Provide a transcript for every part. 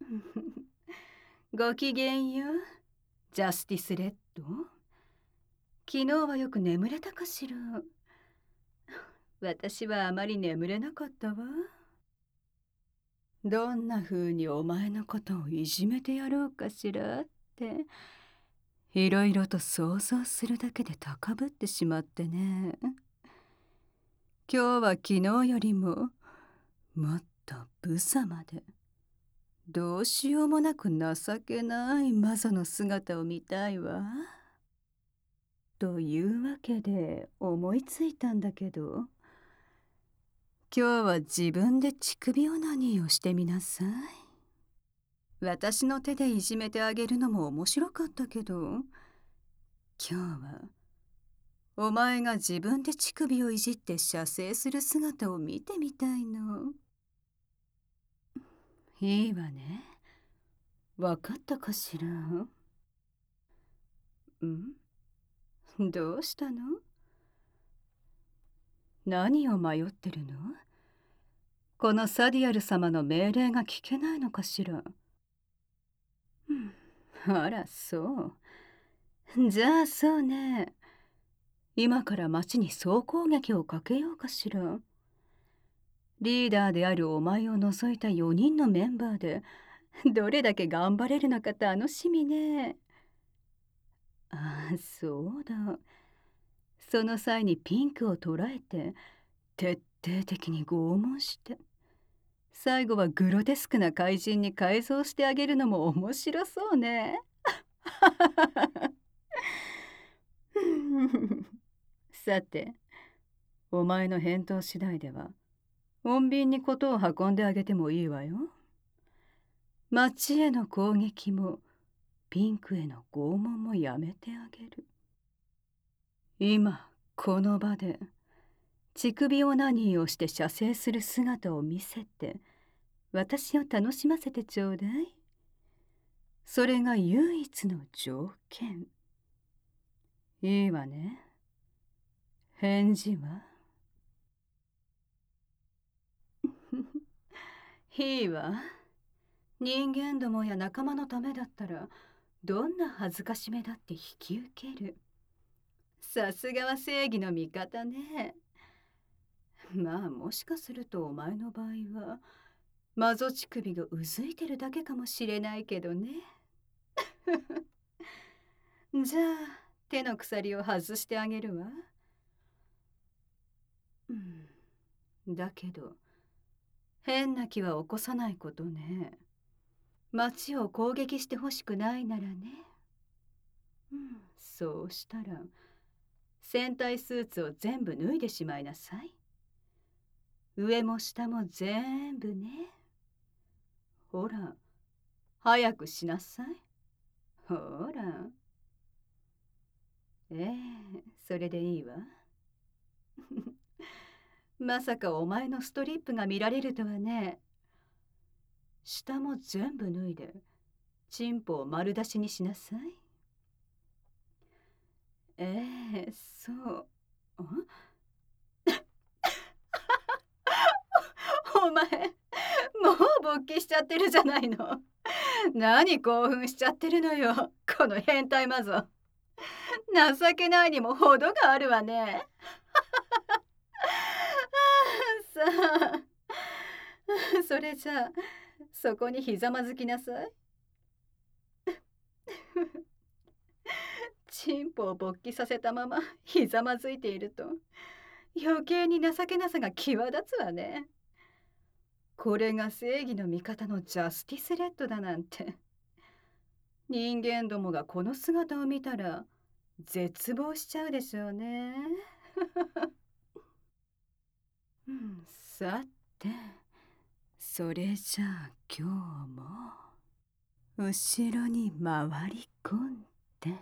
ごきげんよう、ジャスティスレッド。昨日はよく眠れたかしら。私はあまり眠れなかったわ。どんな風にお前のことをいじめてやろうかしらって、いろいろと想像するだけで高ぶってしまってね。今日は昨日よりももっと無様で、どうしようもなく情けない魔女の姿を見たいわ。というわけで思いついたんだけど、今日は自分で乳首オナニーをしてみなさい。私の手でいじめてあげるのも面白かったけど、今日はお前が自分で乳首をいじって射精する姿を見てみたいの。いいわね。わかったかしら。どうしたの？何を迷ってるの？このサディアル様の命令が聞けないのかしら。あら、そう。じゃあそうね。今から町に総攻撃をかけようかしら。リーダーであるお前を除いた4人のメンバーでどれだけ頑張れるのか楽しみね。ああ、そうだ。その際にピンクを捉えて徹底的に拷問して、最後はグロテスクな怪人に改造してあげるのも面白そうね。さて、お前の返答次第では穏便に事を運んであげてもいいわよ。町への攻撃もピンクへの拷問もやめてあげる。今この場で乳首オナニーをして射精する姿を見せて私を楽しませてちょうだい。それが唯一の条件。いいわね。返事は？いいわ。人間どもや仲間のためだったらどんな恥ずかしめだって引き受ける。さすがは正義の味方ね。まあもしかするとお前の場合は魔女乳首がうずいてるだけかもしれないけどね。じゃあ手の鎖を外してあげるわ。だけど変な気は起こさないことね。町を攻撃してほしくないならね。そうしたら戦隊スーツを全部脱いでしまいなさい。上も下も全部ね。ほら、早くしなさい。ほら。それでいいわ。まさかお前のストリップが見られるとはね。下も全部脱いでチンポを丸出しにしなさい。そう。お前、もう勃起しちゃってるじゃないの。何興奮しちゃってるのよ、この変態魔女。情けないにも程があるわね。さあ、それじゃあそこにひざまずきなさい。チンポを勃起させたままひざまずいていると余計に情けなさが際立つわね。これが正義の味方のジャスティスレッドだなんて。人間どもがこの姿を見たら絶望しちゃうでしょうね。さて、それじゃあ今日も後ろに回り込んで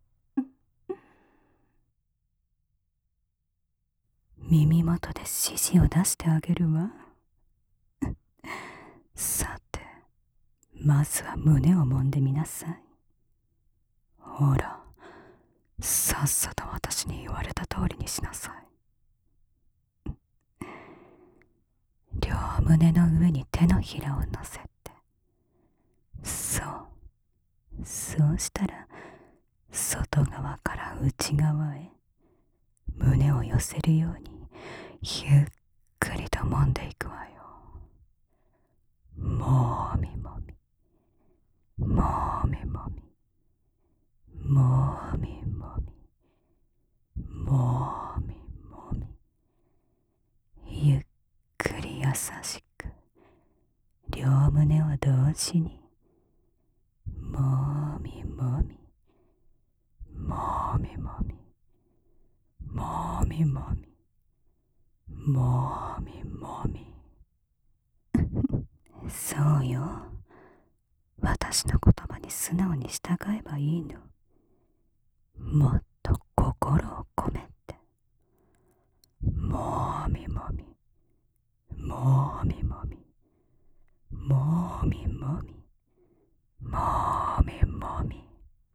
耳元で指示を出してあげるわ。さて、まずは胸を揉んでみなさい。ほら、さっさと私に言われた通りにしなさい。両胸の上に手のひらを乗せてそうしたら外側から内側へ胸を寄せるようにゆっくりと揉んでいくわよ。もみもみ、もみもみ、もみもみ、もみもみ、ゆっくり優しく両胸を同時にもみもみ、もみもみ、もみもみ、もみもみ。そうよ。私の言葉に素直に従えばいいの。もっと心を込めて。もみもみ、もみもみ、もみもみ、もみもみ。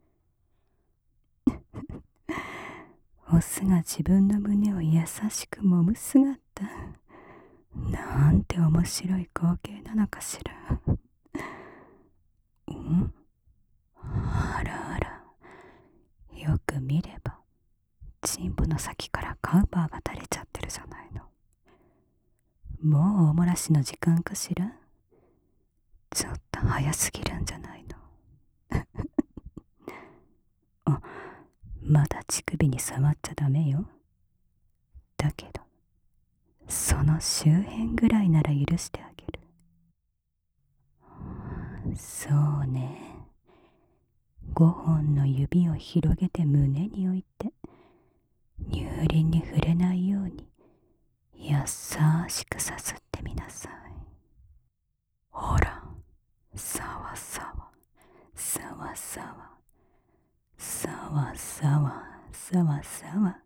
オスが自分の胸を優しく揉む姿、なんて面白い光景なのかしら。あらあら、よく見ればチンポの先からカウパーが垂れちゃってるじゃないの。もうおもらしの時間かしら。ちょっと早すぎるんじゃないの。あ、まだ乳首に触っちゃダメよ。だけどその周辺ぐらいなら許してあげる。そうね。5本の指を広げて胸に置いて、乳輪に触れないように優しくさすってみなさい。ほら、さわさわ、さわさわ、さわさわ、さわさわ。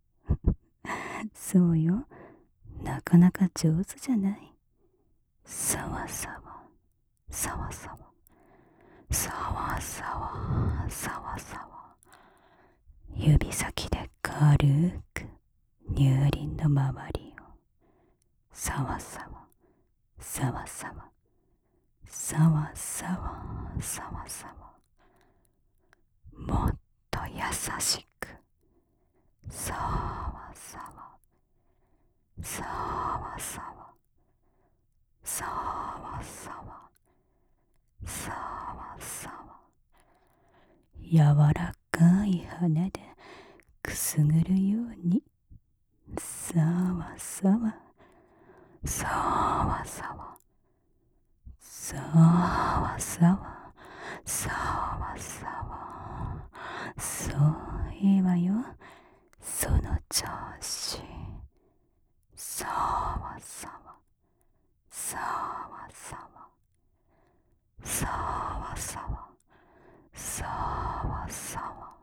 そうよ、なかなか上手じゃない。さわさわ、さわさわ、さわさわ、さわさわ。指先で軽く乳輪の周りをさわさわ、さわさわ、さわさわ、さわさわ。もっと優しくさわさわ、さわさわ、さわさわ、さわさわ。柔らかい羽でくすぐるようにさわさわ、さわさわ、さわさわ、さわさわ。そういいわよ。その調子。さわさわ、さわさわ、さわさわ、さわさわ。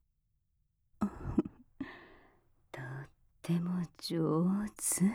とっても上手。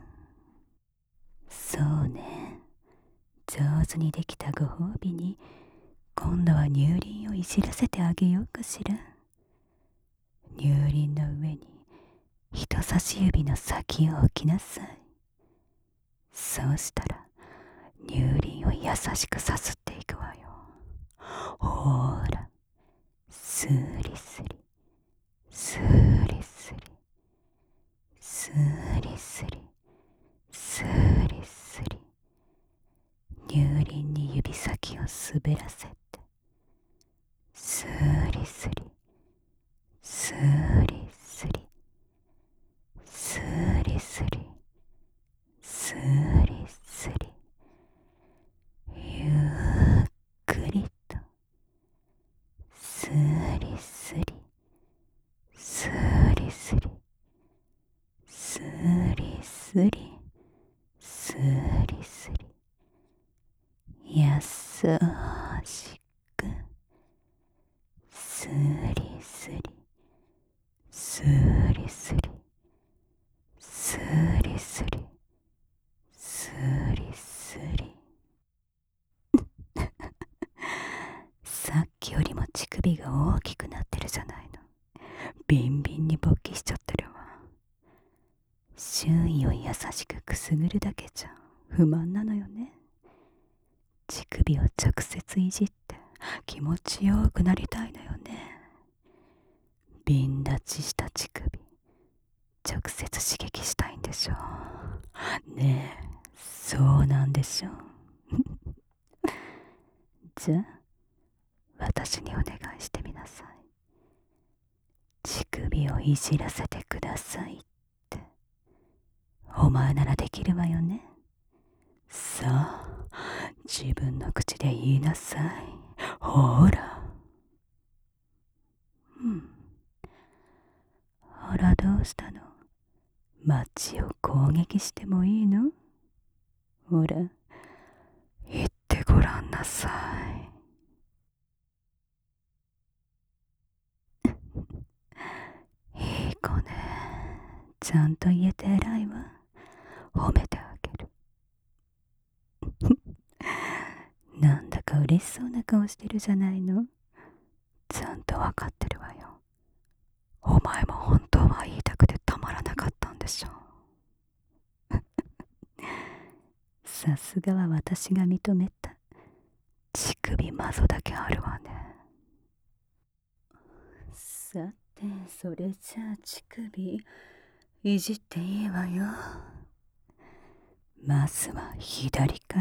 そうね。上手にできたご褒美に今度は乳輪をいじらせてあげようかしら。乳輪の上に人差し指の先を置きなさい。そうしたら乳輪を優しくさすっていくわよ。ほーら、スリスリ、スリスリ、スリスリ、スリスリ。乳輪に指先を滑らせて、スリスリ、スリスリ、スリスリ、スリスリ。ゆっくりとスリスリ、スリスリ、スリスリ、スリスリ。優しくスリスリ、スリスリ、スリスリ、スリスリ。さっきよりも乳首が大きくなってるじゃないの。ビンビンに勃起しちゃってるわ。周囲を優しくくすぐるだけじゃ不満なのよね。乳首を直接いじって気持ちよくなりたいのよね。瓶立ちした乳首、直接刺激したいんでしょう。ねえ、そうなんでしょう。じゃあ、私にお願いしてみなさい。乳首をいじらせてくださいって。お前ならできるわよね。さあ、自分の口で言いなさい。ほら。ほら、どうしたの？街を攻撃してもいいの？ほら、言ってごらんなさい。いい子ね。ちゃんと言えて偉いわ。褒めてあげる。なんだか嬉しそうな顔してるじゃないの。ちゃんとわかってるわよ。お前も本当は言いたくてたまらなかったんでしょう。さすがは私が認めた。乳首マゾだけあるわね。さて、それじゃあ乳首いじっていいわよ。まずは左から。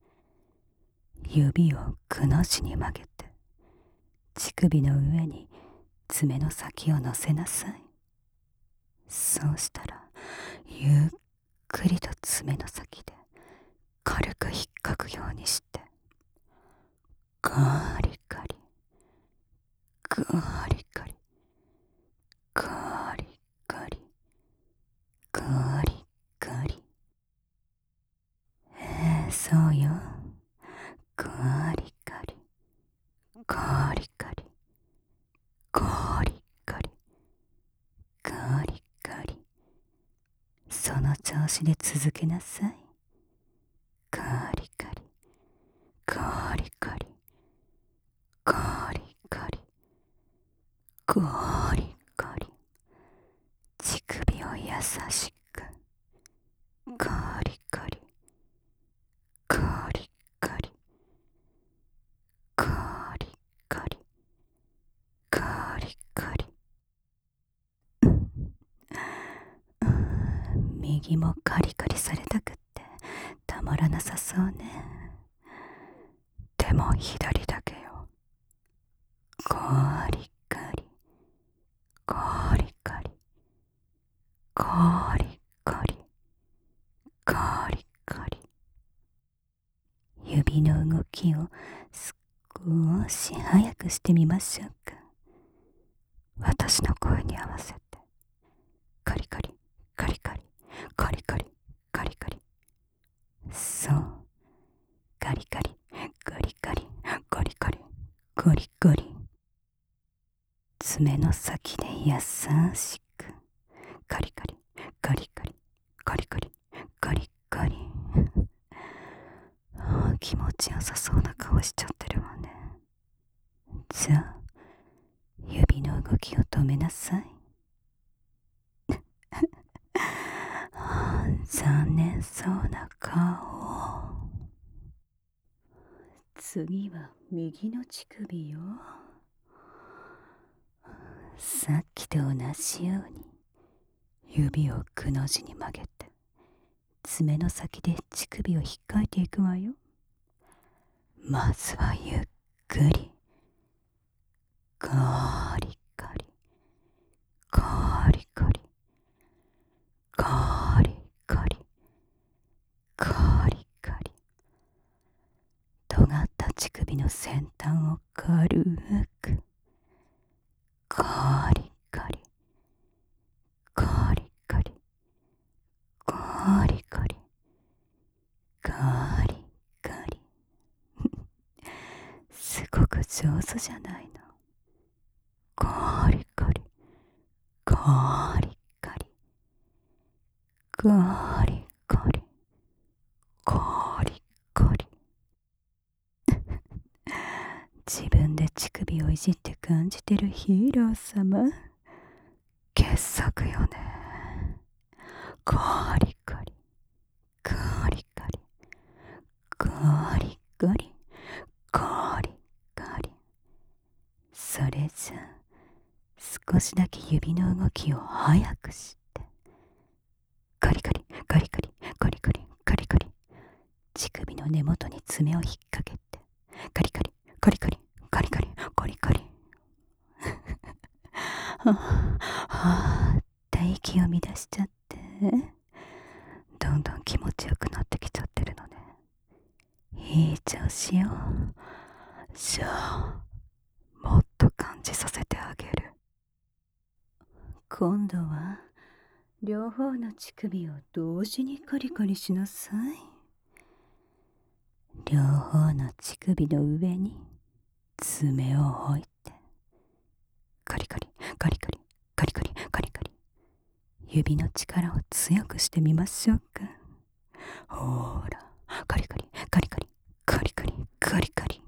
指をくの字に曲げて、乳首の上に爪の先を乗せなさい。そうしたら、ゆっくりと爪の先で軽く引っかくようにして、ガリガリ、ガリガリ、ガリガリ、ガリガリ。そうよ。ガリガリ、ガリガリ、ガリガリ、ガリガリ。その調子で続けなさい。ガリガリ、ガリガリ、ガリガリ、ガリガリ。乳首を優しく。ガリガリ、ガリガリ、ガリガリ、ガリガリ。右もカリカリされたくってたまらなさそうね。でも左だけよ。ガリガリ、ガリガリ、ガリガリ、ガリガリ。指の動きを少し早くしてみましょうか。私の声に合わせて。カリカリ、カリカリ、カリカリ、カリカリ。そう。カリカリ、カリカリ、カリカリ、カリカリ。爪の先で優しく。カリカリ、カリカリ、カリカリ、カリカリ。気持ちよさそうな顔しちゃってるわね。じゃあ、指の動きを止めなさい。残念そうな顔。次は右の乳首よ。さっきと同じように指をくの字に曲げて、爪の先で乳首を引っかいていくわよ。まずはゆっくり。ガリガリ、ガリガリ、ガリガリ、ガリガリ。尖った乳首の先端を軽く。ガリガリ、ガリガリ、ガリガリ、ガリガリ。すごく上手じゃないの。ガリガリ、ガリガリ、ガリガリ、ガリガリ。自分で乳首をいじって感じてるヒーロー様。傑作よね。ガリガリ、ガリガリ、ガリガリ、ガリガしだけ指の動きを速くして、カリカリカリカリカリカリカリカリ、乳首の根元に爪を引っ掛けて、カリカリカリカリカリカリカリカリはあって息を乱しちゃって、どんどん気持ちよくなってきちゃってるのね。いい調子よ。じゃあもっと感じさせてあげる。 今度は両方の乳首を同時にカリカリしなさい。 両方の乳首の上に爪を置いて、カリカリカリカリカリカリカリカリ、指の力を強くしてみましょうか。ほーら、カリカリカリカリカリカリカリカリ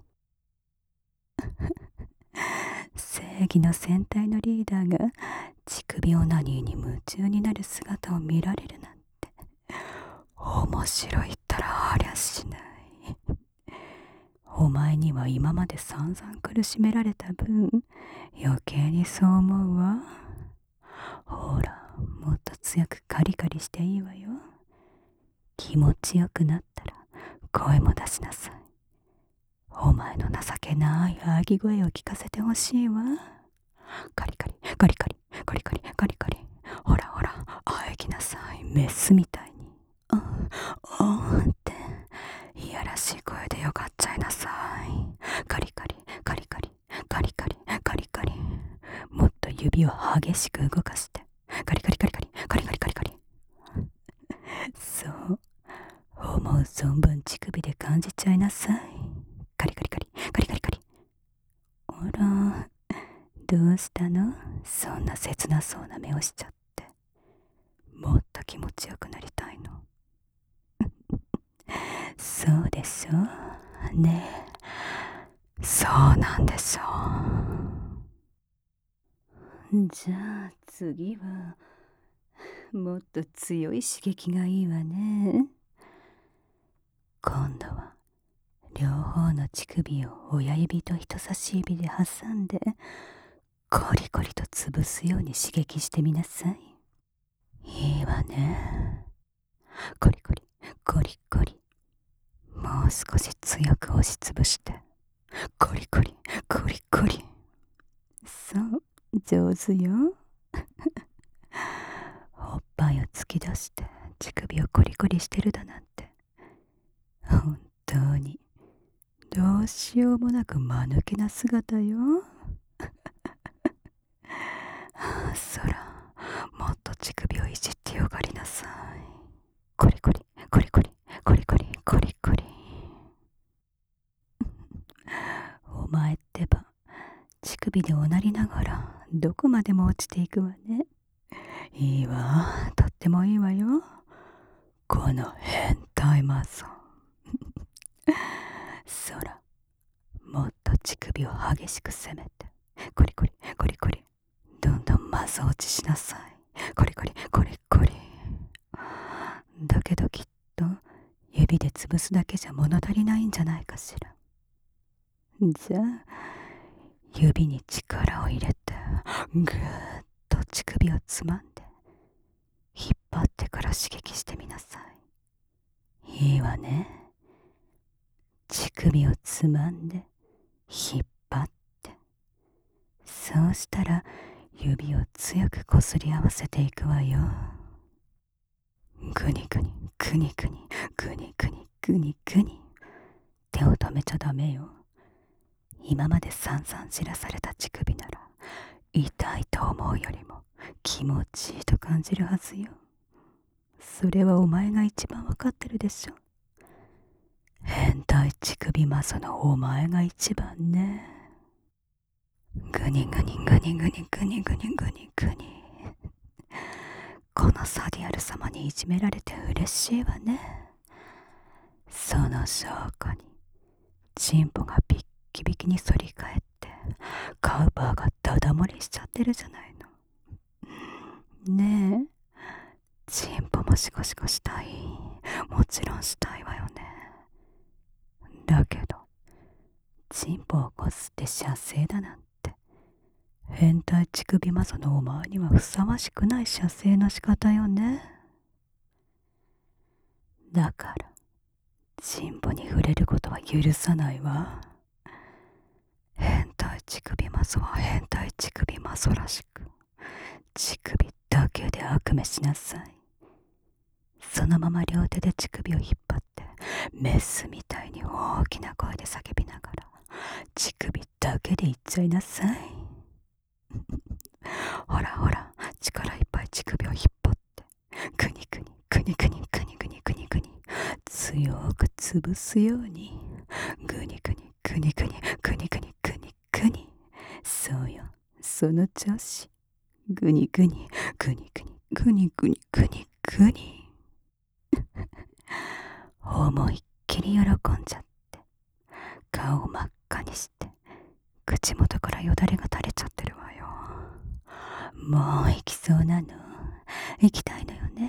正義の戦隊のリーダーが乳首オナニーに夢中になる姿を見られるなんて、面白いったらありゃしない。お前には今まで散々苦しめられた分、余計にそう思うわ。ほら、もっと強くカリカリしていいわよ。気持ちよくなったら声も出しなさい。お前の情けないあぎ声を聞かせてほしいわ。カリカリカリカリカリカリカリカリ、ほらほら、あえぎなさい、メスみたいに。っていやらしい声でよかっちゃいなさい。カリカリカリカリカリカリカリカリ、もっと指を激しく動かして、カリカリカリカリカリカリカリカリ。そう、思う存分乳首で感じちゃいなさい。カリカリカリカリカリカリ。あら、どうしたの？そんな切なそうな目をしちゃって。もっと気持ちよくなりたいの？そうでしょねえ、そうなんでしょう。じゃあ次はもっと強い刺激がいいわね。 今度は両方の乳首を親指と人差し指で挟んで、コリコリと潰すように刺激してみなさい。いいわね。コリコリコリコリ、もう少し強く押しつぶして、コリコリコリコリ。そう、上手よ。おっぱいを突き出して乳首をコリコリしてるだなんて、本当にどうしようもなく間抜けな姿よ。そら、もっと乳首をいじってよがりなさい。コリコリコリコリコリコリコリコリ。お前ってば、乳首でおなりながらどこまでも落ちていくわね。いいわ、とってもいいわよ、この変態マゾン。そら、もっと乳首を激しく攻めて、コリコリコリコリ、どんどんマゾ落ちしなさい。コリコリコリコリ。だけどきっと指で潰すだけじゃ物足りないんじゃないかしら。じゃあ指に力を入れてぐーっと乳首をつまんで引っ張ってから刺激してみなさい。いいわね。乳首をつまんで引っ張って、そうしたら指を強くこすり合わせていくわよ。グニグニグニグニグニグニグニグニ。手を止めちゃダメよ。今まで散々知らされた乳首なら痛いと思うよりも気持ちいいと感じるはずよ。それはお前が一番わかってるでしょ。変態乳首マゾのお前が一番ね。グニグニグニグニグニグニグニグニ。このサディアル様にいじめられて嬉しいわね。その証拠にチンポがビッキビキに反り返ってカウパーがダダ漏れしちゃってるじゃないの。ねえ、チンポもシコシコしたい。もちろんしたいわよね。だけどチンポをこすって射精だなんて変態乳首マゾのお前にはふさわしくない射精の仕方よね。だからチンポに触れることは許さないわ。変態乳首マゾは変態乳首マゾらしく、乳首だけで悪夢しなさい。そのまま両手で乳首を引っ張ってメスみたいに大きな声で叫びながら乳首だけで言っちゃいなさい。ほらほら、力いっぱい乳首を引っ張ってグニグニグニグニグニグニグニグニ強く潰すようにグニグニグニグニグニグニグニグニ。そうよ、その調子。グニグニグニグニグニグニグニグニ。思いっきり喜んじゃって顔を真っ赤にして口元からよだれが垂れちゃってるわよ。もう行きそうなの？行きたいのよね。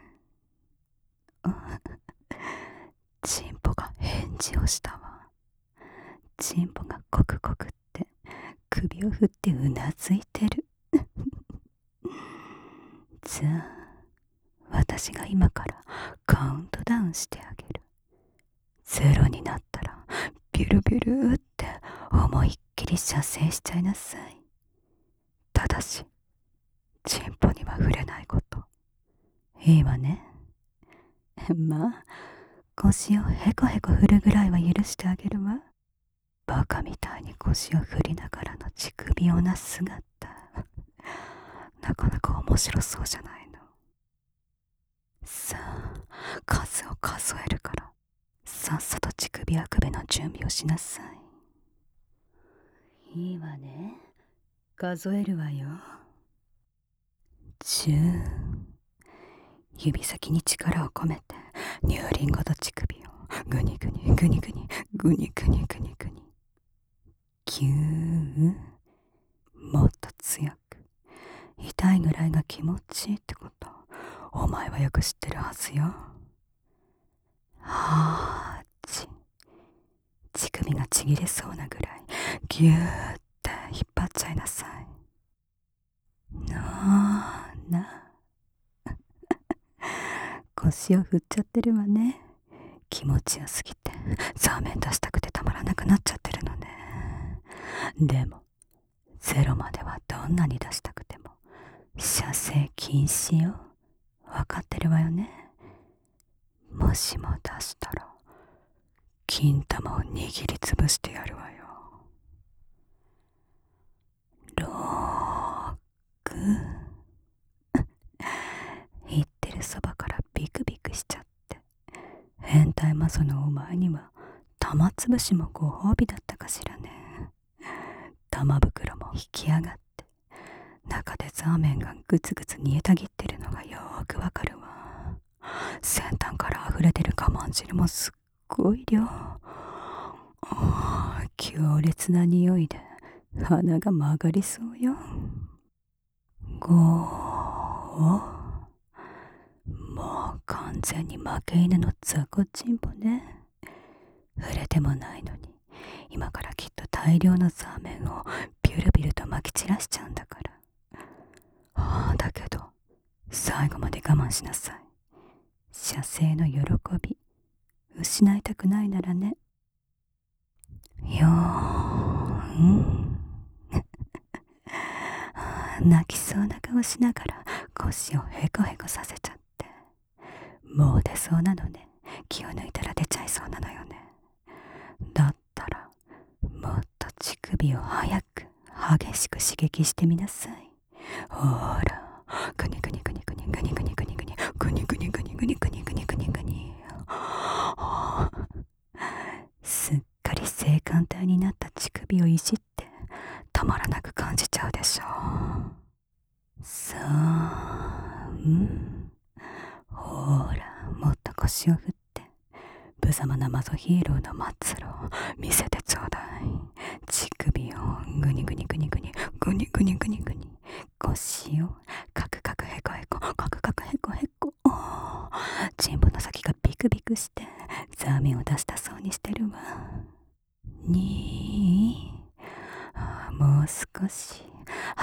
チンポが返事をしたわ。チンポがコクコクって首を振ってうなずいてる。じゃあ私が今からカウントダウンしてあげる。0になったらビュルビュルって思いっきり射精しちゃいなさい。ただしチンポには触れないこと。いいわね。まあ腰をヘコヘコ振るぐらいは許してあげるわ。バカみたいに腰を振りながらの乳首をな姿、なかなか面白そうじゃないの。さあ数を数えるからさっさと乳首あくべの準備をしなさい。 いいわね。数えるわよ。 10。指先に力を込めて乳輪ごと乳首をグニグニグニグニグニグニグニグニ。9。もっと強く。痛いぐらいが気持ちいいってことお前はよく知ってるはずよ。8。乳首がちぎれそうなぐらいギューって引っ張っちゃいなさい。腰を振っちゃってるわね。気持ちよすぎてサーメン出したくてたまらなくなっちゃってるのね。でも0まではどんなに出したくても射精禁止よ。わかってるわよね。もしも出したら金玉を握りつぶしてやるわよ。6。言ってるそばからビクビクしちゃって変態マゾのお前には玉つぶしもご褒美だったかしらね。玉袋も引き上がって中でザーメンがグツグツ煮えたぎってるのがよーくわかるわ。先端から溢れてる我慢汁もすっごい量。強烈な匂いで鼻が曲がりそうよ。5。もう完全に負け犬の雑魚チンポね。触れてもないのに今からきっと大量のザーメンをビュルビュルと撒き散らしちゃうんだから。だけど最後まで我慢しなさい。射精の喜び失いたくないならね。泣きそうな顔しながら腰をヘコヘコさせちゃってもう出そうなのね。気を抜いたら出ちゃいそうなのよね。だったらもっと乳首を早く激しく刺激してみなさい。ほらグニグニグニグニグニグニグニグニグニグニグニグニグニグニグニグニ。すっかり性感帯になった乳首をいじってたまらなく感じちゃうでしょう。さあ、ほらもっと腰を振って無様なマゾヒーローの末路を見せてちょうだい。乳首をグニグニグニグニグニグニグニグニ。腰をカクカクヘコヘコカクカクヘコヘコ。チンポの先がビクビクしてザーメンを出したそうにしてるわ。2。もう少し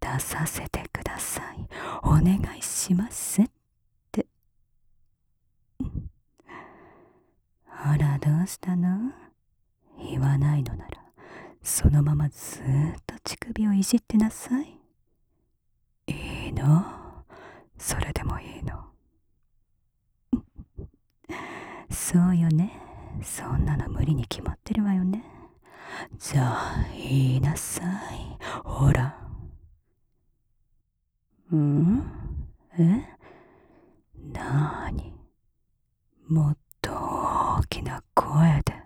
出させてください。お願いしますって。ほら、どうしたの？言わないのなら、そのままずーっと乳首をいじってなさい。いいの？それでもいいの？そうよね。そんなの無理に決まってるわよね。じゃあ、言いなさい。ほら。え？なーに？もっと大きな声で。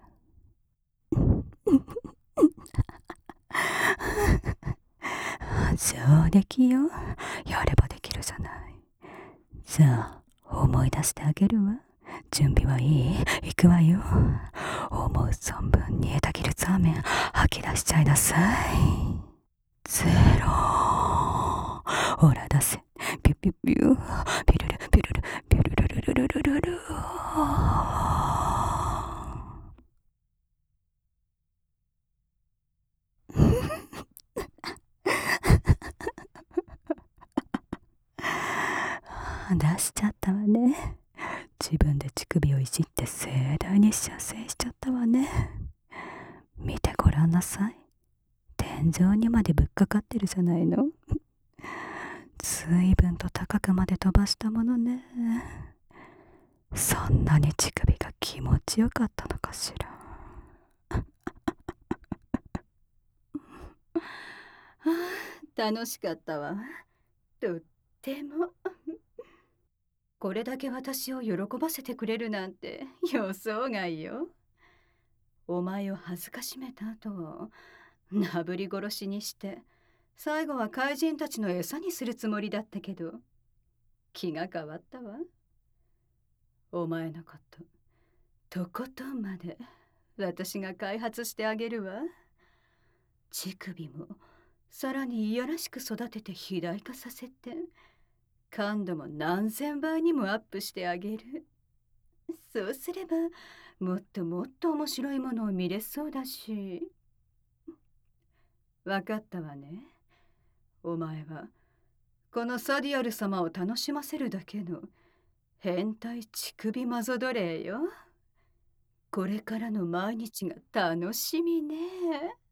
上出来よ。やればできるじゃない。じゃあ、思い出してあげるわ。準備はいい？行くわよ。思う存分煮えたぎるザーメン吐き出しちゃいなさい。ゼロ。ほら出せ。ピュピュピュ。ピルルピルルピルルルルルルルル。出しちゃったわね。自分で乳首をいじって盛大に射精しちゃったわね。見てごらんなさい。天井にまでぶっかかってるじゃないの。随分と高くまで飛ばしたものね。そんなに乳首が気持ちよかったのかしら。 楽しかったわ。とっても。これだけ私を喜ばせてくれるなんて予想外よ。お前を恥ずかしめた後、なぶり殺しにして最後は怪人たちの餌にするつもりだったけど、気が変わったわ。お前のこととことんまで私が開発してあげるわ。乳首もさらにいやらしく育てて肥大化させて、感度も何千倍にもアップしてあげる。そうすればもっともっと面白いものを見れそうだし。わかったわね。お前はこのサディアル様を楽しませるだけの変態乳首マゾ奴隷よ。これからの毎日が楽しみね。